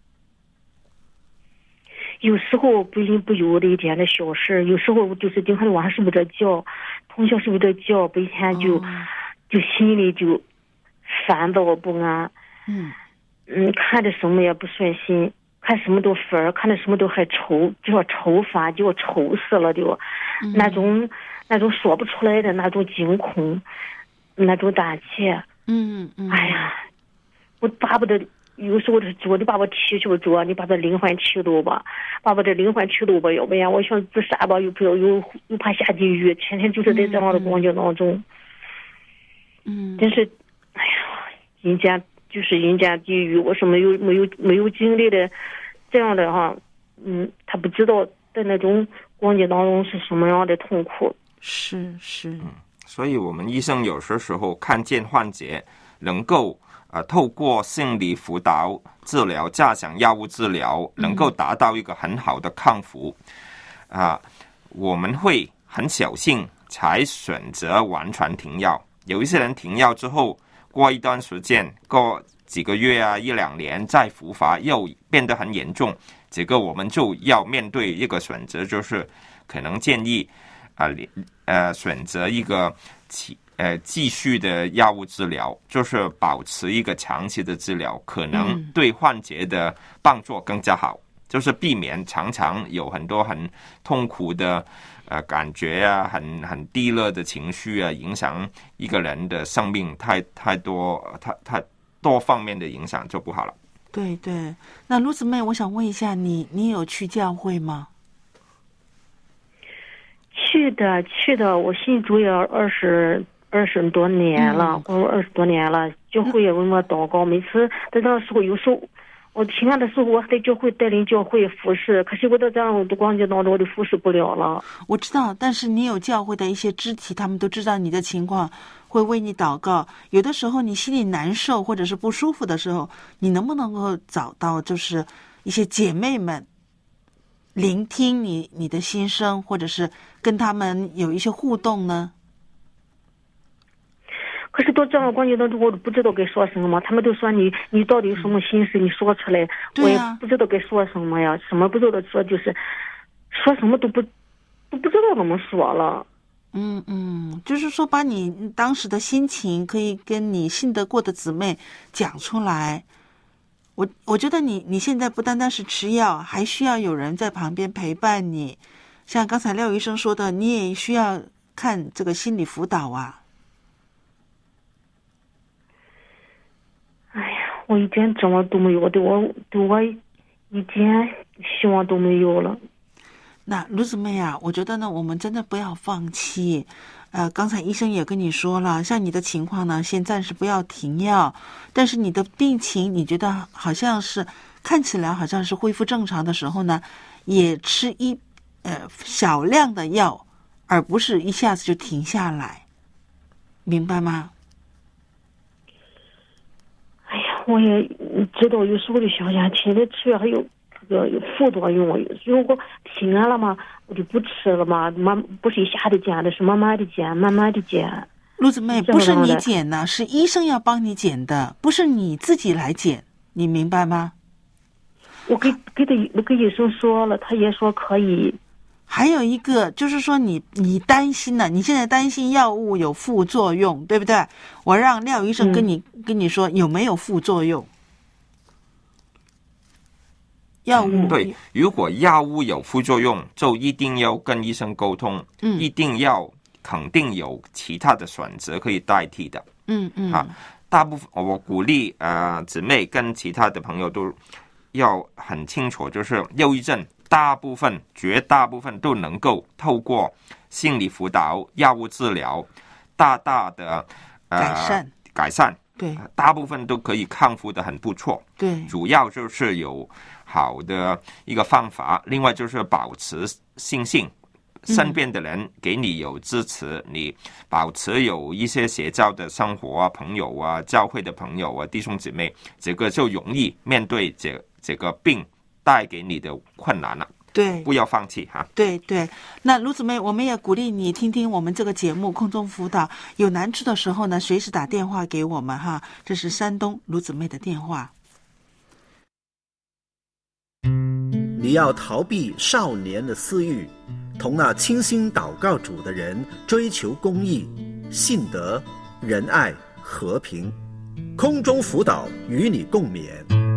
有时候不阴不有的一点的小事，有时候就是经常晚上睡不着觉，通宵睡不着觉，白天就、哦、就心里就烦躁不安。 嗯嗯，看着什么也不顺心，看什么都烦，看着什么都还愁，就要愁烦，就要愁死了，就、嗯、那种那种说不出来的那种惊恐，那种胆怯。 嗯嗯， 哎呀，我巴不得有时候的主，你把我提去主，你把这灵魂提走吧，把我这灵魂提走吧，要不然我想自杀吧，又不要又又怕下地狱，天天就是在这样的光景当中。 嗯， 真是，哎呀，人间就是人间地狱，我是没有没有没有经历的这样的哈，嗯，他不知道在那种光景当中是什么样的痛苦。 是是、嗯， 所以我们医生有些时候看见患者能够呃透过心理辅导治疗加上药物治疗，能够达到一个很好的康复啊、呃，我们会很小心才选择完全停药。有一些人停药之后，过一段时间，过几个月啊，一两年再复发，又变得很严重。这个我们就要面对一个选择，就是可能建议啊，呃，选择一个其呃继续的药物治疗，就是保持一个长期的治疗，可能对患者的帮助更加好。就是避免常常有很多很痛苦的呃感觉啊，很很低落的情绪啊，影响一个人的生命，太太多太太多方面的影响就不好了。 对对，那卢姊妹，我想问一下你，你有去教会吗？ 去的去的，我信主也二十二十多年了，我二十多年了，教会也为我祷告，每次在那时候有时候。我平安的时候，我还在教会带领教会服侍，可是我在这样的光景当中，我就服侍不了了。 我知道，但是你有教会的一些肢体，他们都知道你的情况，会为你祷告。有的时候你心里难受或者是不舒服的时候，你能不能够找到就是一些姐妹们聆听你你的心声，或者是跟他们有一些互动呢？ 可是到这样的光景当中，我都不知道该说什么。他们都说你，你到底有什么心事，你说出来。啊、我也不知道该说什么呀，什么不知道说，就是说什么都不都不知道怎么说了。 嗯嗯，就是说把你当时的心情可以跟你信得过的姊妹讲出来。我我觉得你你现在不单单是吃药，还需要有人在旁边陪伴你。像刚才廖医生说的，你也需要看这个心理辅导啊。 哎呀，我一点指望都没有，对我对我一点希望都没有了。 那卢姊妹啊，我觉得呢，我们真的不要放弃。呃，刚才医生也跟你说了，像你的情况呢，先暂时不要停药，但是你的病情你觉得好像是看起来好像是恢复正常的时候呢，也吃一呃小量的药，而不是一下子就停下来，明白吗？ 哎呀，我也知道，有时候就想想，现在吃药还有这个有副作用，如果停了嘛，我就不吃了嘛，慢不是一下子减的，是慢慢的减，慢慢的减。 陆姊妹，不是你减呢，是医生要帮你减的，不是你自己来减，你明白吗？ 我给给他，我跟医生说了，他也说可以。 还有一个就是说你，你你担心呢？你现在担心药物有副作用，对不对？我让廖医生跟你、嗯、跟你说有没有副作用？药物、 嗯、对，如果药物有副作用，就一定要跟医生沟通，嗯，一定要肯定有其他的选择可以代替的， 嗯嗯啊，大部分我鼓励呃姊妹跟其他的朋友都要很清楚，就是忧郁症。大部分、绝大部分都能够透过心理辅导、药物治疗，大大的、呃、 改善。 改善， 对， 大部分都可以康复的很不错。 对， 主要就是有好的一个方法，另外就是保持信心，身边的人给你有支持，嗯、你保持有一些邪教的生活啊、朋友啊、教会的朋友啊、弟兄姊妹，这个就容易面对这这个病带给你的困难了。 对， 不要放弃哈。 对对，那卢姊妹，我们也鼓励你听听我们这个节目空中辅导，有难处的时候呢，随时打电话给我们哈。这是山东卢姊妹的电话。 你要逃避少年的私欲，同那倾心祷告主的人追求公义、信德、仁爱、和平。 空中辅导与你共勉。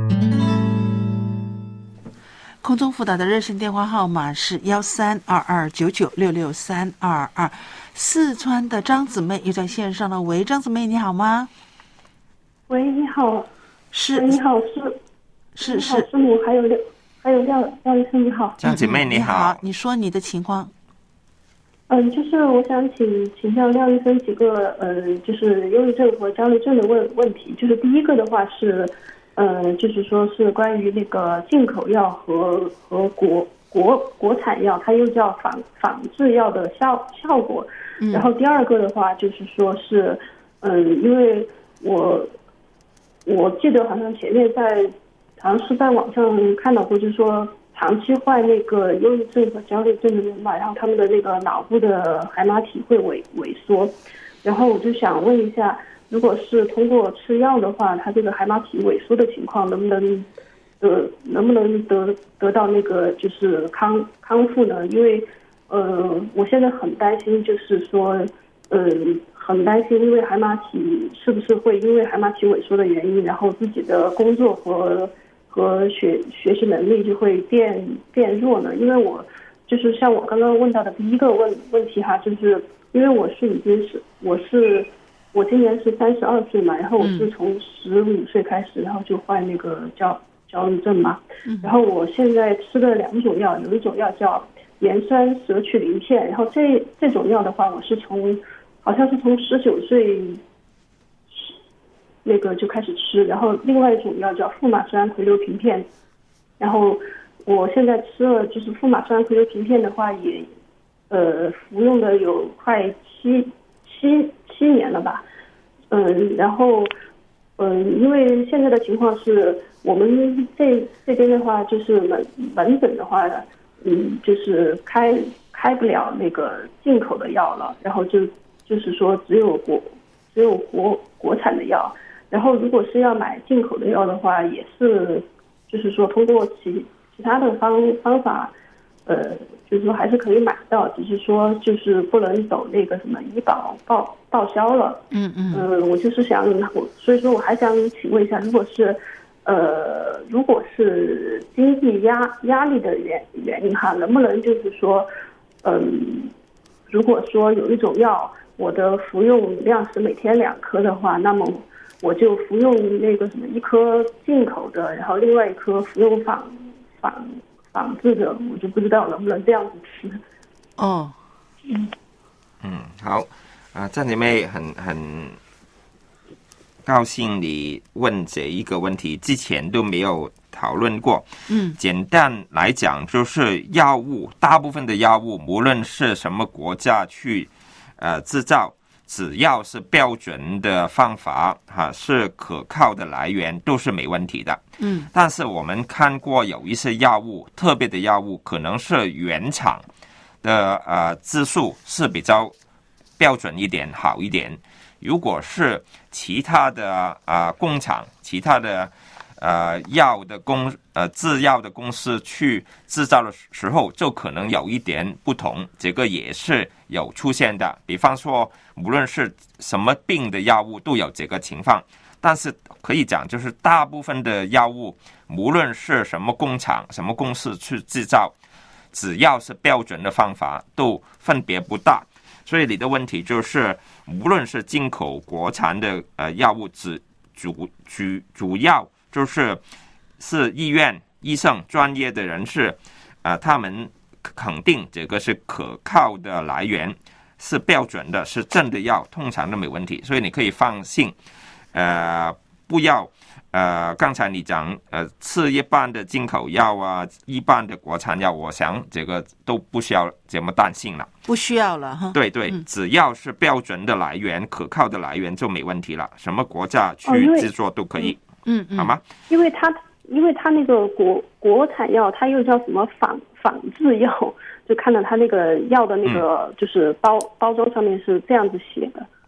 空中辅导的热线电话号码是幺三二二九九六六三二二。四川的张姊妹又在线上了，喂，张姊妹你好吗？ 喂，你好。 是， 你好，是是是师母，还有廖还有廖廖医生，你好。 张姊妹你好， 你说你的情况。 嗯，就是我想请请教廖医生几个呃，就是忧郁症和焦虑症的问问题。就是第一个的话是，呃，就是说是关于那个进口药和和国国国产药，它又叫仿仿制药的效效果。嗯、然后第二个的话就是说是，嗯，因为我我记得好像前面在好像是在网上看到过，就是说。长期患那个忧郁症和焦虑症的人嘛，然后他们的那个脑部的海马体会萎萎缩，然后我就想问一下，如果是通过吃药的话，他这个海马体萎缩的情况能不能得能不能得得到那个就是康康复呢？因为呃，我现在很担心，就是说呃，很担心，因为海马体是不是会因为海马体萎缩的原因，然后自己的工作和和学学习能力就会变变弱呢？因为我就是像我刚刚问到的第一个问问题哈，就是因为我是已经是我是我今年是三十二岁嘛，然后我是从十五岁开始，然后就患那个焦焦虑症嘛，然后我现在吃了两种药，有一种药叫盐酸舍曲林片，然后这这种药的话，我是从好像是从十九岁。那个就开始吃，然后另外一种药叫富马酸喹硫平片，然后我现在吃了就是富马酸喹硫平片的话也，呃，服用的有快七七七年了吧，嗯，然后嗯，因为现在的情况是我们这这边的话就是门门诊的话，嗯，就是开开不了那个进口的药了，然后就就是说只有国只有国国产的药。然后，如果是要买进口的药的话，也是，就是说通过其其他的方方法，呃，就是说还是可以买到，只是说就是不能走那个什么医保报报销了。嗯嗯。呃，我就是想，我所以说我还想请问一下，如果是，呃，如果是经济压压力的原原因哈，能不能就是说，嗯，如果说有一种药，我的服用量是每天两颗的话，那么我就服用那个什么一颗进口的，然后另外一颗服用仿仿仿制的，我就不知道能不能这样子吃。 哦， 嗯嗯，好啊，张姐妹很很高兴你问这一个问题，之前都没有讨论过。嗯，简单来讲，就是药物，大部分的药物，无论是什么国家去呃制造。只要是标准的方法哈，是可靠的来源，都是没问题的。嗯，但是我们看过有一些药物，特别的药物可能是原厂的呃质数是比较标准一点，好一点。如果是其他的啊、呃、工厂、其他的呃药的公呃制药的公司去制造的时候，就可能有一点不同，这个也是有出现的。比方说，无论是什么病的药物都有这个情况，但是可以讲，就是大部分的药物，无论是什么工厂、什么公司去制造，只要是标准的方法，都分别不大。所以你的问题就是，无论是进口、国产的呃药物，只主主主要就是是医院、医生、专业的人士，呃，他们肯定这个是可靠的来源。是标准的，是真的药，通常都没问题，所以你可以放心。呃，不要呃，刚才你讲呃，吃一般的进口药啊，一般的国产药，我想这个都不需要这么担心了。 不需要了哈。 对对、嗯，只要是标准的来源、可靠的来源就没问题了，什么国家去制作都可以。嗯嗯，好吗？ 因为它因为它那个国国产药，它又叫什么仿仿制药。就看到他那个药的那个就是包、嗯、包装上面是这样子写的。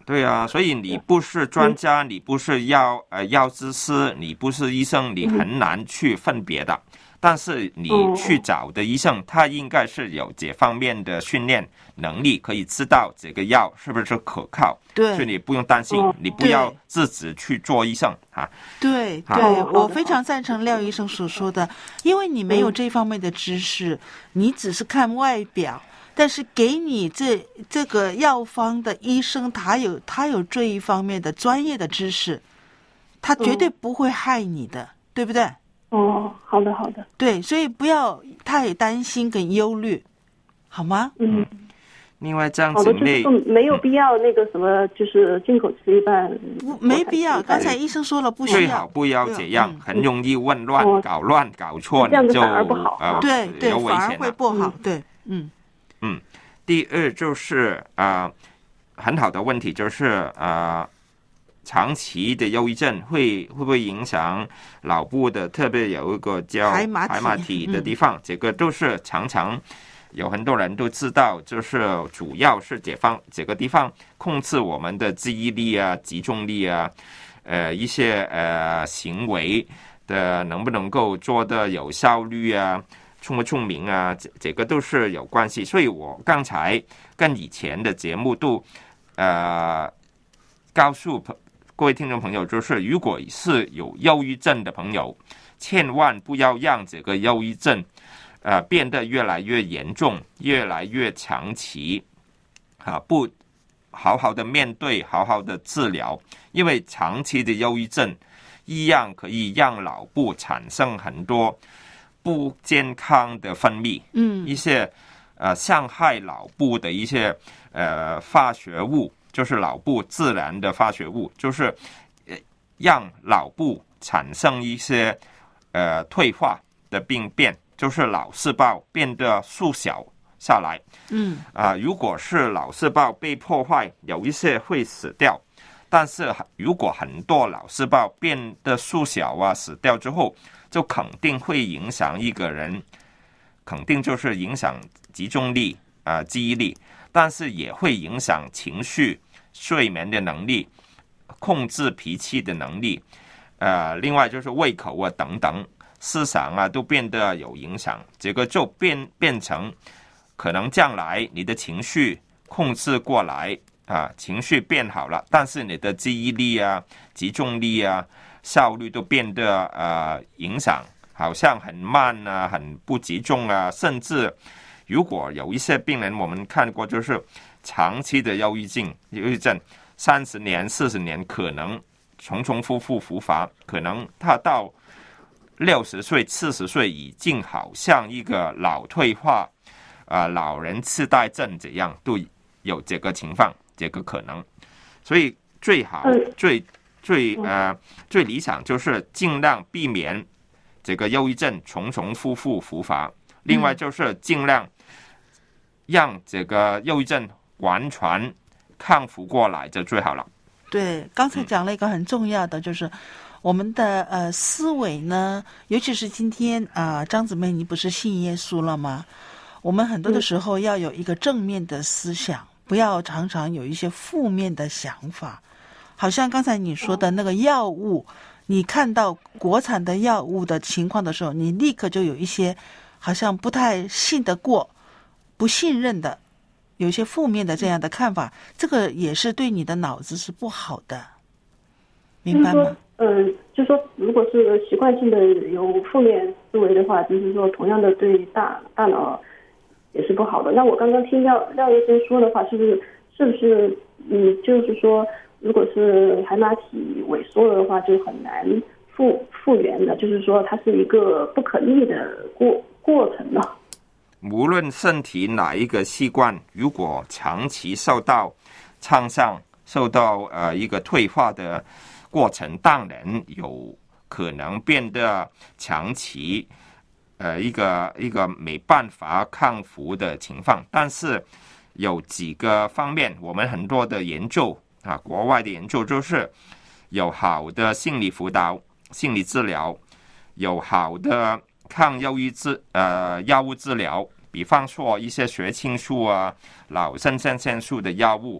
对啊，所以你不是专家，你不是药呃药剂师，你不是医生，你很难去分别的。但是你去找的医生，他应该是有这方面的训练能力，可以知道这个药是不是可靠。 对， 所以你不用担心，你不要自己去做医生啊。 对对，我非常赞成廖医生所说的，因为你没有这方面的知识，你只是看外表。但是给你这这个药方的医生，他有他有这一方面的专业的知识，他绝对不会害你的，嗯、对不对？ 哦，好的好的。 对，所以不要太担心跟忧虑，好吗？ 嗯。 另外这样子没、 就是、没有必要那个什么，就是进口吃一半。 不，没必要。刚才医生说了，不需要。 最好不要这样，嗯、很容易混乱、嗯、搞乱、搞错， 这样子就反而不好。 呃、对对，反而会不好。对，嗯。 嗯，第二就是啊、呃，很好的问题就是啊、呃，长期的忧郁症会会不会影响脑部的？特别有一个叫海马体, 海马体的地方，嗯、这个都是常常有很多人都知道，就是主要是这方这个地方控制我们的记忆力啊、集中力啊，呃，一些呃行为的能不能够做得有效率啊。聪不聪明啊，这这个都是有关系，所以我刚才跟以前的节目都呃告诉各位听众朋友，就是如果是有忧郁症的朋友，千万不要让这个忧郁症呃变得越来越严重，越来越长期啊，不好好的面对，好好的治疗，因为长期的忧郁症一样可以让脑部产生很多不健康的分泌， 嗯， 一些呃伤害脑部的一些呃化学物，就是脑部自然的化学物，就是呃让脑部产生一些呃退化的病变，就是脑细胞变得缩小下来。 嗯啊、呃，如果是脑细胞被破坏，有一些会死掉，但是如果很多脑细胞变得缩小啊，死掉之后，就肯定会影响一个人，肯定就是影响集中力啊、呃、记忆力，但是也会影响情绪、睡眠的能力、控制脾气的能力，呃，另外就是胃口啊等等，思想啊都变得有影响，这个就变变成可能将来你的情绪控制过来啊，情绪变好了，但是你的记忆力啊、集中力啊。效率都变得呃影响，好像很慢啊，很不集中啊，甚至如果有一些病人我们看过，就是长期的忧郁症，忧郁症三十年、四十年，可能重重复复复发，可能他到六十岁、四十岁已经好像一个脑退化啊、呃、老人痴呆症这样，都有这个情况，这个可能，所以最好最。最呃最理想就是尽量避免这个忧郁症重重复复复发，另外就是尽量让这个忧郁症完全康复过来就最好了。 对，刚才讲了一个很重要的，就是我们的呃思维呢，尤其是今天啊、呃，张姊妹你不是信耶稣了吗？我们很多的时候要有一个正面的思想，不要常常有一些负面的想法。好像刚才你说的那个药物，你看到国产的药物的情况的时候，你立刻就有一些好像不太信得过、不信任的，有一些负面的这样的看法，这个也是对你的脑子是不好的，明白吗？ 嗯、呃，就是说，如果是习惯性的有负面思维的话，就是说，同样的对大大脑也是不好的。那我刚刚听廖廖医生说的话，是不是是不是嗯，就是说？如果是海马体萎缩了的话，就很难复复原的，就是说它是一个不可逆的过过程了。 无论身体哪一个器官，如果长期受到创伤，受到呃一个退化的过程，当然有可能变得长期呃一个一个没办法康复的情况。但是有几个方面，我们很多的研究。啊，国外的研究就是有好的心理辅导、心理治疗，有好的抗忧郁治呃药物治疗，比方说一些血清素啊、脑肾上腺素的药物，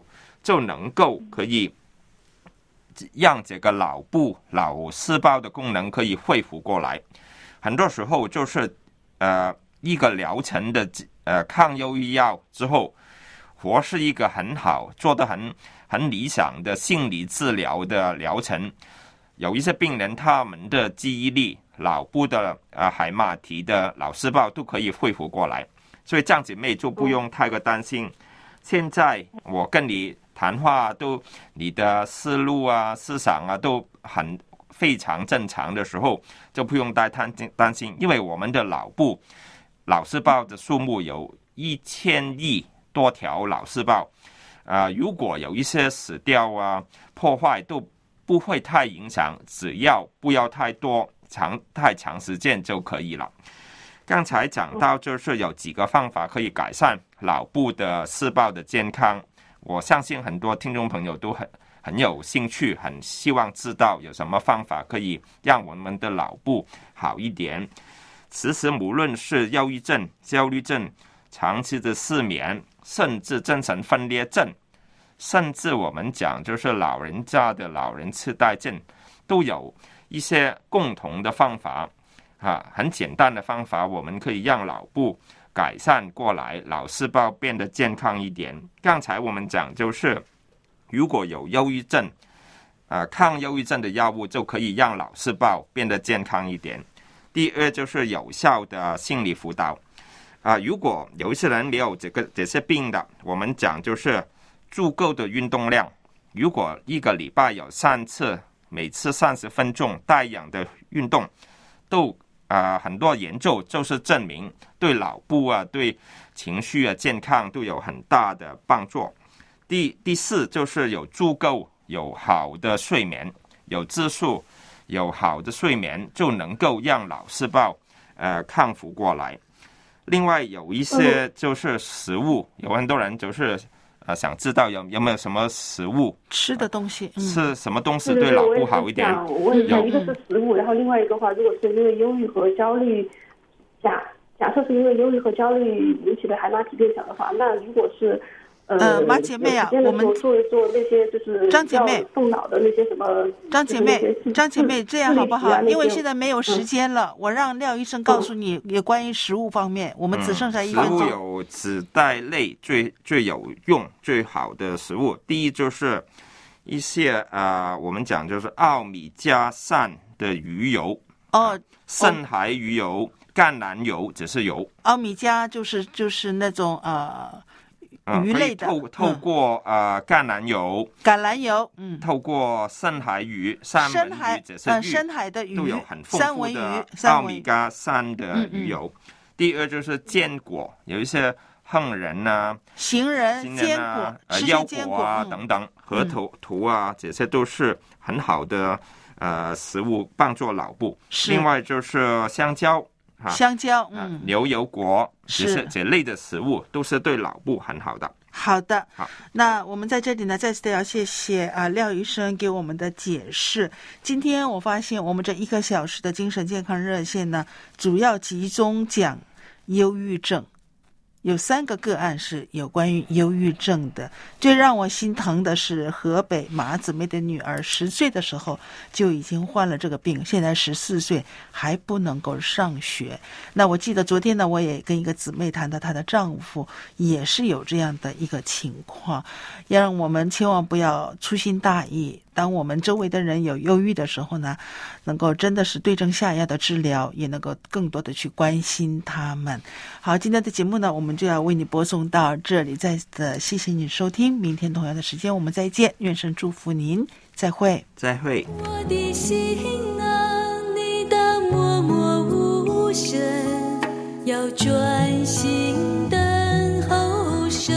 就能够可以让这个脑部脑细胞的功能可以恢复过来。很多时候就是呃一个疗程的呃抗忧郁药之后，或是一个很好做得很很理想的心理治疗的疗程，有一些病人他们的记忆力、脑部的呃海马体的脑细胞都可以恢复过来，所以这样姐妹就不用太过担心。现在我跟你谈话都你的思路啊、思想啊都很非常正常的时候，就不用太担心，因为我们的脑部脑细胞的数目有一千亿多条脑细胞，呃，如果有一些死掉啊、破坏都不会太影响，只要不要太多、长太长时间就可以了。刚才讲到就是有几个方法可以改善脑部的细胞的健康，我相信很多听众朋友都很很有兴趣，很希望知道有什么方法可以让我们的脑部好一点。其实无论是忧郁症、焦虑症、长期的失眠，甚至精神分裂症，甚至我们讲就是老人家的老人痴呆症，都有一些共同的方法啊，很简单的方法，我们可以让脑部改善过来，脑细胞变得健康一点。刚才我们讲就是如果有忧郁症啊，抗忧郁症的药物就可以让脑细胞变得健康一点。第二就是有效的心理辅导啊，如果有一些人没有这个这些病的，我们讲就是足够的运动量，如果一个礼拜有三次，每次三十分钟带氧的运动，都啊、呃、很多研究就是证明对脑部啊、对情绪啊、健康都有很大的帮助。第第四就是有足够有好的睡眠，有质素有好的睡眠就能够让脑细胞呃康复过来。另外有一些就是食物，有很多人就是呃想知道有有没有什么食物吃的东西， 吃、嗯、什么东西对脑部好一点。 我问一下，一个是食物，然后另外一个话，如果是因为忧郁和焦虑，假假设是因为忧郁和焦虑引起的海马体变小的话，那如果是呃，马姐妹啊，我们做一做那些就是张姐妹动脑的那些什么， 张姐妹，张姐妹，这样好不好？因为现在没有时间了，嗯、我让廖医生告诉你，也关于食物方面，我们只剩下一分钟。 食物有子带类最最有用、最好的食物，第一就是一些啊、呃，我们讲就是奥米加三的鱼油哦， 深海鱼油、橄榄油只是油。 奥米加就是就是那种呃。鱼类的， 嗯、透透过、嗯、呃橄榄油、 橄榄油，嗯， 透过深海鱼、三文鱼，这些鱼、呃、 深海的鱼都有很丰富的奥米加三的鱼油。嗯嗯第二就是坚果，有一些杏仁啊、 杏仁、 坚果、呃腰果啊、嗯、等等，核桃桃啊、嗯，这些都是很好的呃食物，帮助脑部。另外就是香蕉。 香蕉，嗯， 牛油果，是这类的食物都是对脑部很好的。 好的， 好， 那我们在这里呢，再次的要谢谢啊廖医生给我们的解释。今天我发现我们这一个小时的精神健康热线呢，主要集中讲忧郁症。有三个个案是有关于忧郁症的。最让我心疼的是河北马姊妹的女儿，十岁的时候就已经患了这个病，现在十四岁还不能够上学。那我记得昨天呢，我也跟一个姊妹谈到她的丈夫也是有这样的一个情况，让我们千万不要粗心大意。当我们周围的人有忧郁的时候呢，能够真的是对症下药的治疗，也能够更多的去关心他们。好，今天的节目呢，我们就要为你播送到这里，再次谢谢你收听，明天同样的时间我们再见，愿神祝福您，再会， 再会。 我的心啊，你的默默无声，要专心等候神。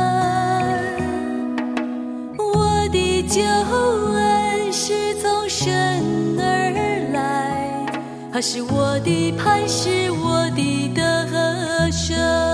我的救恩是从神而来，他是我的磐石，我的得胜。